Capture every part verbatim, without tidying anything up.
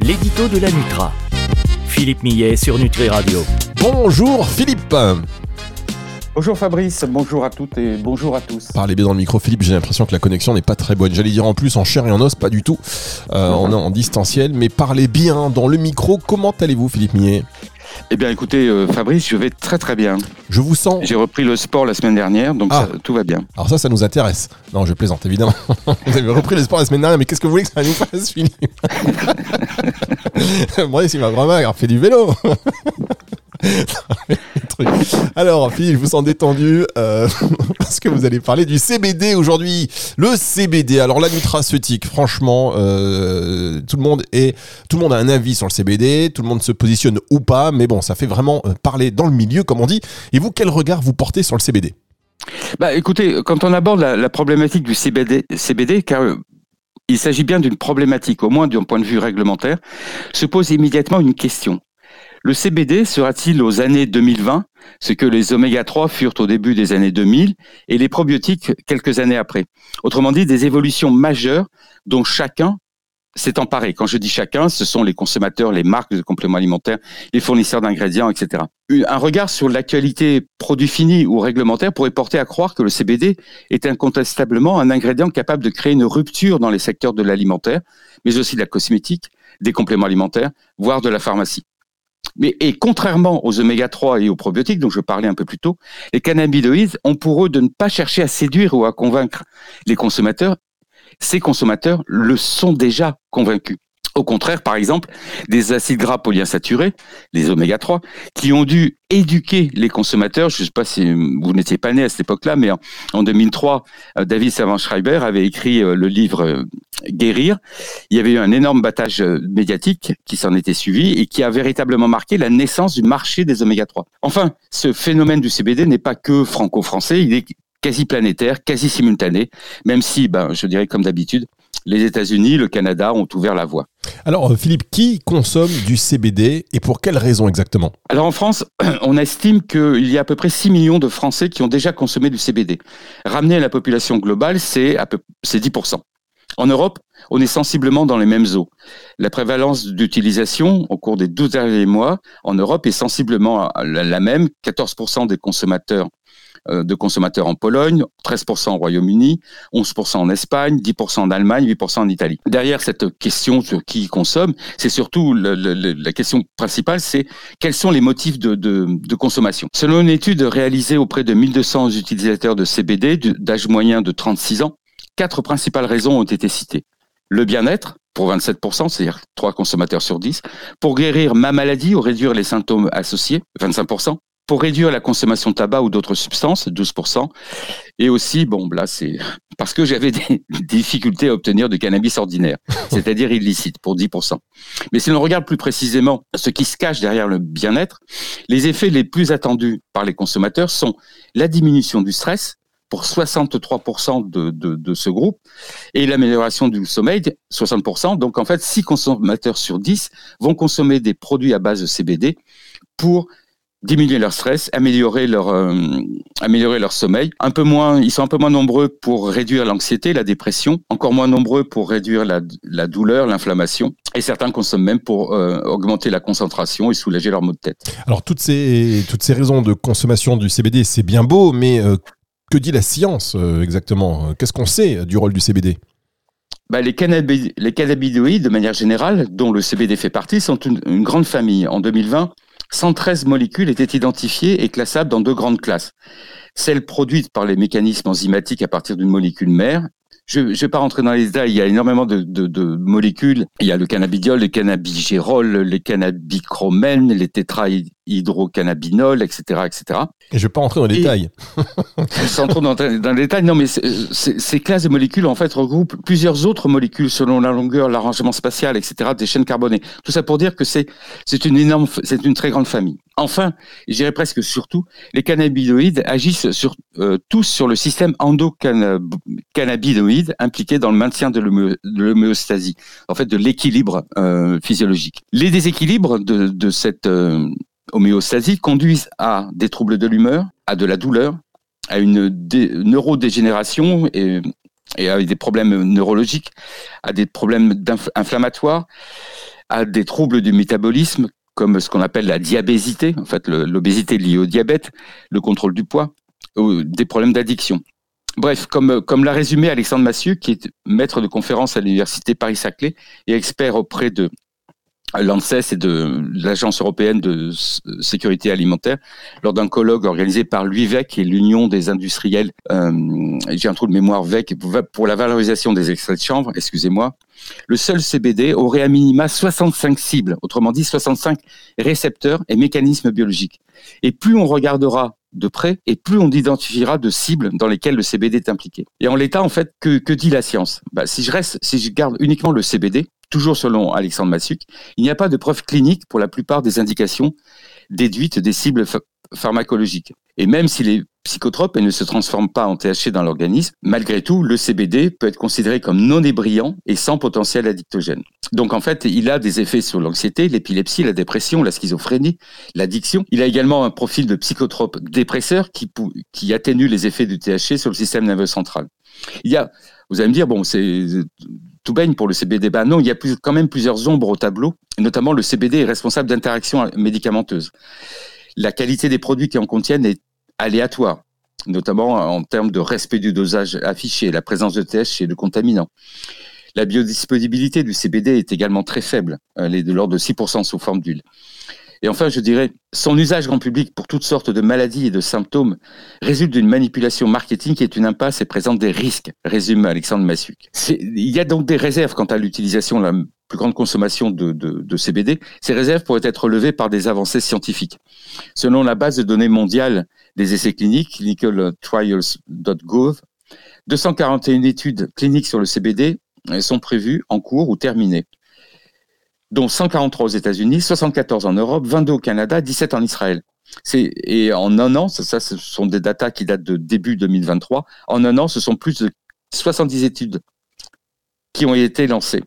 l'édito de la Nutra. Philippe Millet sur Nutri Radio. Bonjour Philippe. Bonjour Fabrice, bonjour à toutes et bonjour à tous. Parlez bien dans le micro Philippe, j'ai l'impression que la connexion n'est pas très bonne. J'allais dire en plus en chair et en os, pas du tout, euh, en, en distanciel, mais parlez bien dans le micro. Comment allez-vous Philippe Millet ? Eh bien écoutez euh, Fabrice, je vais très très bien. Je vous sens... J'ai repris le sport la semaine dernière, donc ah. ça, tout va bien. Alors ça, ça nous intéresse. Non, je plaisante évidemment. Vous avez repris le sport la semaine dernière, mais qu'est-ce que vous voulez que ça nous fasse, Philippe ? Moi, si ma grand-mère fait du vélo. Alors Philippe, je vous sens détendu euh, parce que vous allez parler du C B D aujourd'hui. Le C B D, alors la nutraceutique, franchement, euh, tout le monde est, tout le monde a un avis sur le C B D, tout le monde se positionne ou pas, mais bon, ça fait vraiment euh, parler dans le milieu, comme on dit. Et vous, quel regard vous portez sur le C B D ? Bah écoutez, quand on aborde la, la problématique du C B D, C B D, car euh, il s'agit bien d'une problématique, au moins d'un point de vue réglementaire, se pose immédiatement une question. Le C B D sera-t-il aux années deux mille vingt ce que les oméga trois furent au début des années deux mille et les probiotiques quelques années après? Autrement dit, des évolutions majeures dont chacun s'est emparé. Quand je dis chacun, ce sont les consommateurs, les marques de compléments alimentaires, les fournisseurs d'ingrédients, et cetera. Un regard sur l'actualité produit fini ou réglementaire pourrait porter à croire que le C B D est incontestablement un ingrédient capable de créer une rupture dans les secteurs de l'alimentaire, mais aussi de la cosmétique, des compléments alimentaires, voire de la pharmacie. Mais, et contrairement aux oméga trois et aux probiotiques dont je parlais un peu plus tôt, les cannabinoïdes ont pour eux de ne pas chercher à séduire ou à convaincre les consommateurs. Ces consommateurs le sont déjà convaincus. Au contraire, par exemple, des acides gras polyinsaturés, les oméga trois, qui ont dû éduquer les consommateurs. Je ne sais pas si vous n'étiez pas né à cette époque-là, mais en, en deux mille trois, David Savant-Schreiber avait écrit le livre Guérir. Il y avait eu un énorme battage médiatique qui s'en était suivi et qui a véritablement marqué la naissance du marché des oméga trois. Enfin, ce phénomène du C B D n'est pas que franco-français, il est quasi planétaire, quasi simultané, même si, ben, je dirais comme d'habitude, les États-Unis, le Canada ont ouvert la voie. Alors Philippe, qui consomme du C B D et pour quelles raisons exactement ? Alors en France, on estime qu'il y a à peu près six millions de Français qui ont déjà consommé du C B D. Ramené à la population globale, c'est, à peu, c'est dix pour cent. En Europe, on est sensiblement dans les mêmes eaux. La prévalence d'utilisation au cours des douze derniers mois en Europe est sensiblement la même, quatorze pour cent des consommateurs de consommateurs en Pologne, treize pour cent au Royaume-Uni, onze pour cent en Espagne, dix pour cent en Allemagne, huit pour cent en Italie. Derrière cette question sur qui consomme, c'est surtout le, le, la question principale, c'est quels sont les motifs de, de, de consommation. Selon une étude réalisée auprès de mille deux cents utilisateurs de C B D d'âge moyen de trente-six ans, quatre principales raisons ont été citées. Le bien-être, pour vingt-sept pour cent, c'est-à-dire trois consommateurs sur dix. Pour guérir ma maladie ou réduire les symptômes associés, vingt-cinq pour cent. Pour réduire la consommation de tabac ou d'autres substances, douze pour cent. Et aussi, bon, là, c'est parce que j'avais des difficultés à obtenir du cannabis ordinaire, c'est-à-dire illicite, pour dix pour cent. Mais si l'on regarde plus précisément ce qui se cache derrière le bien-être, les effets les plus attendus par les consommateurs sont la diminution du stress, pour soixante-trois pour cent de, de, de ce groupe, et l'amélioration du sommeil, soixante pour cent. Donc, en fait, six consommateurs sur dix vont consommer des produits à base de C B D pour diminuer leur stress, améliorer leur euh, améliorer leur sommeil. Un peu moins, ils sont un peu moins nombreux pour réduire l'anxiété, la dépression, encore moins nombreux pour réduire la, la douleur, l'inflammation. Et certains consomment même pour euh, augmenter la concentration et soulager leur maux de tête. Alors toutes ces toutes ces raisons de consommation du C B D, c'est bien beau, mais euh, que dit la science euh, exactement ? Qu'est-ce qu'on sait du rôle du C B D ? Bah, les, cannabi- les cannabinoïdes, de manière générale, dont le C B D fait partie, sont une, une grande famille. En deux mille vingt, cent treize molécules étaient identifiées et classables dans deux grandes classes. Celles produites par les mécanismes enzymatiques à partir d'une molécule mère. Je ne vais pas rentrer dans les détails, il y a énormément de, de, de molécules. Il y a le cannabidiol, le cannabigérol, les cannabichromènes, les tétrahydrocannabinol, et cetera, et cetera. Et je ne vais pas rentrer dans les et, détails. Sans trop dans, dans les détails, non, mais c'est, c'est, ces classes de molécules, en fait, regroupent plusieurs autres molécules selon la longueur, l'arrangement spatial, et cetera, des chaînes carbonées. Tout ça pour dire que c'est, c'est une énorme, c'est une très grande famille. Enfin, je dirais presque surtout, les cannabinoïdes agissent sur, euh, tous sur le système endocannabinoïde impliqué dans le maintien de, l'homé- de l'homéostasie, en fait, de l'équilibre euh, physiologique. Les déséquilibres de, de cette euh, homéostasie conduisent à des troubles de l'humeur, à de la douleur, à une dé- neurodégénération et, et à des problèmes neurologiques, à des problèmes inflammatoires, à des troubles du métabolisme, comme ce qu'on appelle la diabésité, en fait le, l'obésité liée au diabète, le contrôle du poids, ou des problèmes d'addiction. Bref, comme, comme l'a résumé Alexandre Massieu, qui est maître de conférence à l'université Paris-Saclay et expert auprès de l'ANSES et de l'Agence européenne de sécurité alimentaire, lors d'un colloque organisé par l'U I V E C et l'Union des industriels, euh, j'ai un trou de mémoire, V E C, pour la valorisation des extraits de chanvre, excusez-moi, le seul C B D aurait à minima soixante-cinq cibles, autrement dit soixante-cinq récepteurs et mécanismes biologiques. Et plus on regardera de près, et plus on identifiera de cibles dans lesquelles le C B D est impliqué. Et en l'état, en fait, que, que dit la science ? Bah, si je reste, si je garde uniquement le C B D, toujours selon Alexandre Massieu, il n'y a pas de preuves cliniques pour la plupart des indications déduites des cibles ph- pharmacologiques. Et même s'il est psychotrope et ne se transforme pas en T H C dans l'organisme, malgré tout, le C B D peut être considéré comme non ébrillant et sans potentiel addictogène. Donc en fait, il a des effets sur l'anxiété, l'épilepsie, la dépression, la schizophrénie, l'addiction. Il a également un profil de psychotrope dépresseur qui, qui atténue les effets du T H C sur le système nerveux central. Il y a, vous allez me dire, bon, c'est tout baigne pour le C B D. Ben non, il y a plus, quand même plusieurs ombres au tableau, et notamment le C B D est responsable d'interactions médicamenteuses. La qualité des produits qui en contiennent est aléatoire, notamment en termes de respect du dosage affiché, la présence de T H C et de contaminants. La biodisponibilité du C B D est également très faible, elle est de l'ordre de six pour cent sous forme d'huile. Et enfin, je dirais, son usage grand public pour toutes sortes de maladies et de symptômes résulte d'une manipulation marketing qui est une impasse et présente des risques, résume Alexandre Massieu. Il y a donc des réserves quant à l'utilisation, la plus grande consommation de, de, de C B D. Ces réserves pourraient être relevées par des avancées scientifiques. Selon la base de données mondiale des essais cliniques, clinical trials dot gov, deux cent quarante et une études cliniques sur le C B D sont prévues, en cours ou terminées, dont cent quarante-trois aux États-Unis, soixante-quatorze en Europe, vingt-deux au Canada, dix-sept en Israël. C'est, et en un an, ça, ça, ce sont des datas qui datent de début deux mille vingt-trois, en un an, ce sont plus de soixante-dix études qui ont été lancées,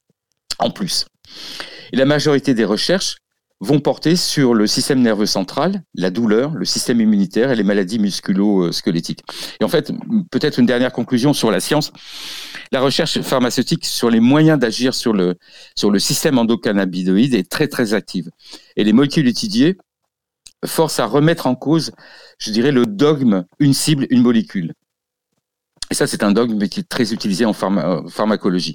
en plus. Et la majorité des recherches vont porter sur le système nerveux central, la douleur, le système immunitaire et les maladies musculo-squelettiques. Et en fait, peut-être une dernière conclusion sur la science. La recherche pharmaceutique sur les moyens d'agir sur le, sur le système endocannabinoïde est très très active. Et les molécules étudiées forcent à remettre en cause, je dirais, le dogme une cible, une molécule. Et ça, c'est un dogme qui est très utilisé en pharma, pharmacologie.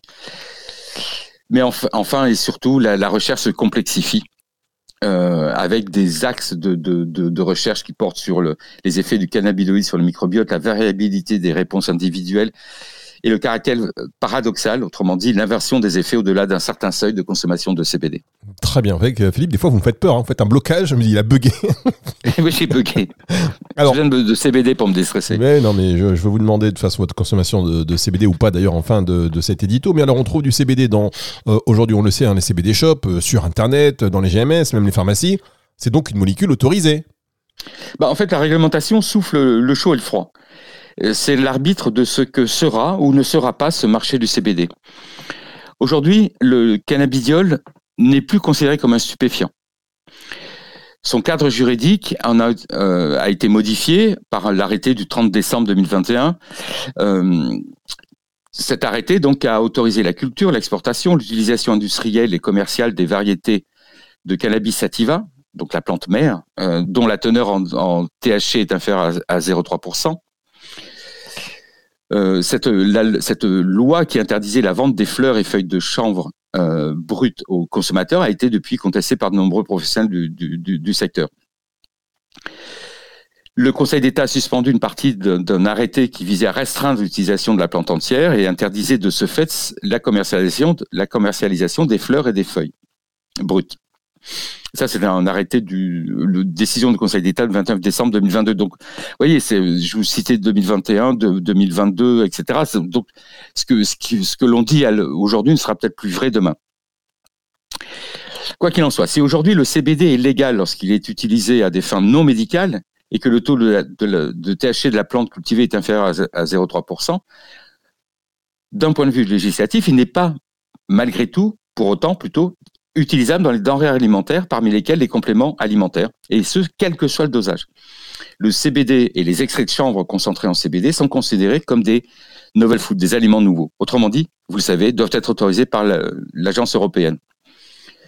Mais enfin, enfin et surtout, la, la recherche se complexifie. Euh, avec des axes de, de, de, de recherche qui portent sur le, les effets du cannabinoïde sur le microbiote, la variabilité des réponses individuelles et le caractère paradoxal, autrement dit l'inversion des effets au-delà d'un certain seuil de consommation de C B D. Très bien, avec Philippe, des fois vous me faites peur, hein. Vous faites un blocage, je me dis il a bugué. Oui, j'ai bugué. Alors, je viens de, de C B D pour me déstresser. Mais non, mais je, je veux vous demander de toute façon votre consommation de, de C B D ou pas d'ailleurs en fin de, de cet édito. Mais alors on trouve du C B D dans, euh, aujourd'hui on le sait, hein, les C B D shops, euh, sur Internet, dans les G M S, même les pharmacies. C'est donc une molécule autorisée. Bah, en fait, la réglementation souffle le chaud et le froid. C'est l'arbitre de ce que sera ou ne sera pas ce marché du C B D. Aujourd'hui, le cannabidiol n'est plus considéré comme un stupéfiant. Son cadre juridique en a, euh, a été modifié par l'arrêté du trente décembre deux mille vingt et un. Euh, cet arrêté donc a autorisé la culture, l'exportation, l'utilisation industrielle et commerciale des variétés de cannabis sativa, donc la plante mère, euh, dont la teneur en, en T H C est inférieure à, à zéro virgule trois pour cent. Euh, cette, la, cette loi qui interdisait la vente des fleurs et feuilles de chanvre euh, brutes aux consommateurs a été depuis contestée par de nombreux professionnels du, du, du, du secteur. Le Conseil d'État a suspendu une partie de, d'un arrêté qui visait à restreindre l'utilisation de la plante entière et interdisait de ce fait la commercialisation, la commercialisation des fleurs et des feuilles brutes. Ça, c'est un arrêté du le, décision du Conseil d'État le vingt-neuf décembre deux mille vingt-deux. Donc, vous voyez, c'est, je vous citais deux mille vingt et un, de, deux mille vingt-deux, et cetera. C'est, donc, ce que, ce, qui, ce que l'on dit aujourd'hui ne sera peut-être plus vrai demain. Quoi qu'il en soit, si aujourd'hui le C B D est légal lorsqu'il est utilisé à des fins non médicales et que le taux de, de, de T H C de la plante cultivée est inférieur à zéro virgule trois pour cent, d'un point de vue législatif, il n'est pas, malgré tout, pour autant, plutôt, utilisable dans les denrées alimentaires, parmi lesquelles les compléments alimentaires, et ce, quel que soit le dosage. Le C B D et les extraits de chanvre concentrés en C B D sont considérés comme des novel foods, des aliments nouveaux. Autrement dit, vous le savez, doivent être autorisés par la, l'agence européenne.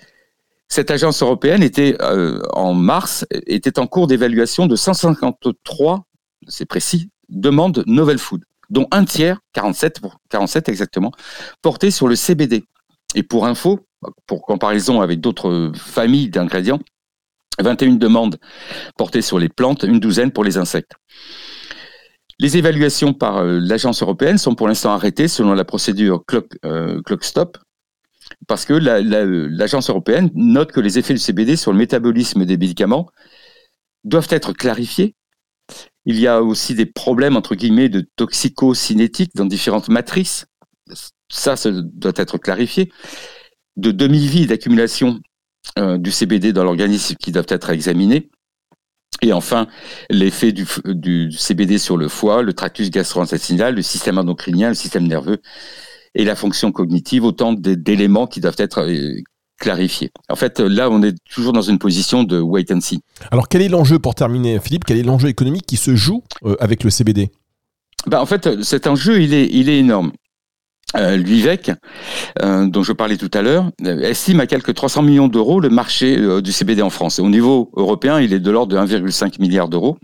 Cette agence européenne était, euh, en mars, était en cours d'évaluation de cent cinquante-trois, c'est précis, demandes novel food, dont un tiers, quarante-sept, quarante-sept exactement, porté sur le C B D. Et pour info, pour comparaison avec d'autres familles d'ingrédients, vingt et une demandes portées sur les plantes, une douzaine pour les insectes. Les évaluations par euh, l'agence européenne sont pour l'instant arrêtées selon la procédure clock, euh, clock stop, parce que la, la, l'agence européenne note que les effets du C B D sur le métabolisme des médicaments doivent être clarifiés. Il y a aussi des problèmes, entre guillemets, de toxicocinétique dans différentes matrices. Ça, ça doit être clarifié. De demi-vie d'accumulation euh, du C B D dans l'organisme qui doivent être examinés. Et enfin, l'effet du, du C B D sur le foie, le tractus gastro-intestinal, le système endocrinien, le système nerveux et la fonction cognitive, autant d'éléments qui doivent être clarifiés. En fait, là, on est toujours dans une position de wait and see. Alors, quel est l'enjeu, pour terminer, Philippe, quel est l'enjeu économique qui se joue euh, avec le C B D ? Ben, en fait, cet enjeu, il est, il est énorme. Euh, L'UIVEC, euh, dont je parlais tout à l'heure, euh, estime à quelque trois cents millions d'euros le marché euh, du C B D en France. Et au niveau européen, il est de l'ordre de un virgule cinq milliard d'euros,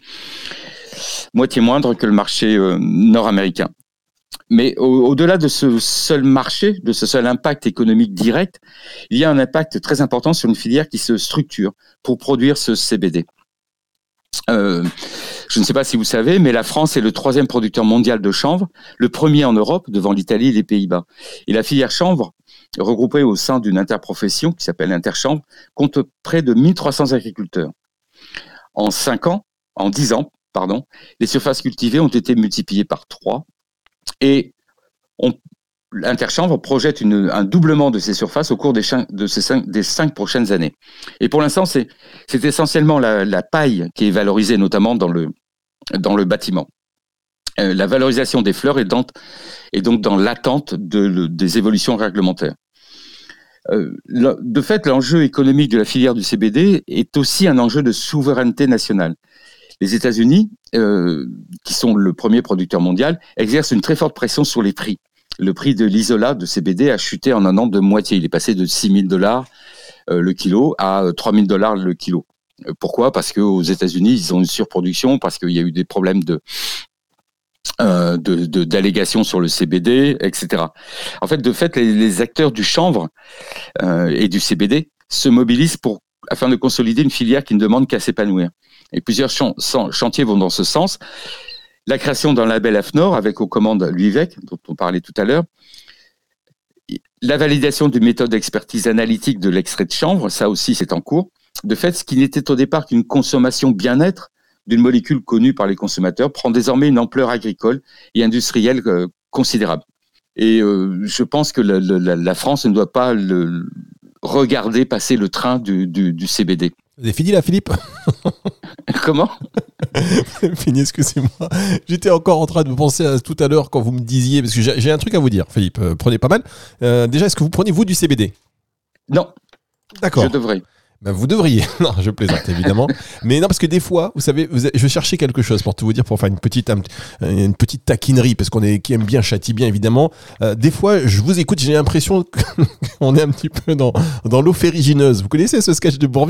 moitié moindre que le marché euh, nord-américain. Mais au, au-delà de ce seul marché, de ce seul impact économique direct, il y a un impact très important sur une filière qui se structure pour produire ce C B D. Euh, je ne sais pas si vous savez, mais la France est le troisième producteur mondial de chanvre, le premier en Europe, devant l'Italie et les Pays-Bas. Et la filière chanvre, regroupée au sein d'une interprofession qui s'appelle Interchanvre, compte près de mille trois cents agriculteurs. En cinq ans, en dix ans, pardon, les surfaces cultivées ont été multipliées par trois et on, Interchanvre projette une, un doublement de ces surfaces au cours des, ch- de ces cinq, des cinq prochaines années. Et pour l'instant, c'est, c'est essentiellement la, la paille qui est valorisée, notamment dans le, dans le bâtiment. Euh, la valorisation des fleurs est, dans, est donc dans l'attente de, de, des évolutions réglementaires. Euh, le, de fait, l'enjeu économique de la filière du C B D est aussi un enjeu de souveraineté nationale. Les États-Unis, euh, qui sont le premier producteur mondial, exercent une très forte pression sur les prix. Le prix de l'isolat de C B D a chuté en un an de moitié. Il est passé de six mille dollars euh, le kilo à trois mille dollars le kilo. Euh, pourquoi ? Parce qu'aux États-Unis, ils ont une surproduction, parce qu'il y a eu des problèmes de, euh, de, de, d'allégations sur le C B D, et cetera. En fait, de fait, les, les acteurs du chanvre euh, et du C B D se mobilisent pour, afin de consolider une filière qui ne demande qu'à s'épanouir. Et plusieurs ch- chantiers vont dans ce sens. La création d'un label AFNOR avec aux commandes l'UIVEC, dont on parlait tout à l'heure. La validation d'une méthode d'expertise analytique de l'extrait de chanvre, ça aussi c'est en cours. De fait, ce qui n'était au départ qu'une consommation bien-être d'une molécule connue par les consommateurs prend désormais une ampleur agricole et industrielle euh, considérable. Et euh, je pense que la, la, la France ne doit pas le, regarder passer le train du, du, du C B D. C'est fini là, Philippe ? Comment ? Fini, excusez-moi. J'étais encore en train de penser à tout à l'heure quand vous me disiez, parce que j'ai, j'ai un truc à vous dire, Philippe. Euh, prenez pas mal. Euh, déjà, est-ce que vous prenez, vous, du C B D ? Non. D'accord. Je devrais. Ben, vous devriez. Non, je plaisante évidemment. Mais non, parce que des fois, vous savez, vous, je cherchais quelque chose pour tout vous dire, pour faire une petite, une petite taquinerie, parce qu'on est, qui aime bien, châtie bien évidemment. Euh, des fois, je vous écoute, j'ai l'impression qu'on est un petit peu dans, dans l'eau ferrigineuse. Vous connaissez ce sketch de Bourvil ?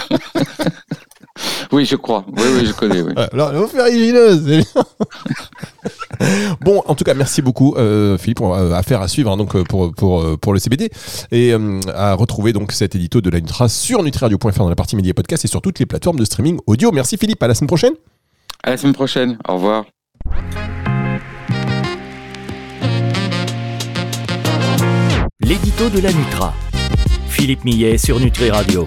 Oui, je crois. Oui, oui, je connais. Oui. Alors, l'eau ferrigineuse, c'est bien. Bon, en tout cas, merci beaucoup, euh, Philippe. Euh, affaire à suivre hein, donc pour pour pour le C B D et euh, à retrouver donc cet édito de la Nutra sur nutriradio point f r dans la partie médias podcast et sur toutes les plateformes de streaming audio. Merci Philippe. À la semaine prochaine. À la semaine prochaine. Au revoir. L'édito de la Nutra. Philippe Millet sur Nutri Radio.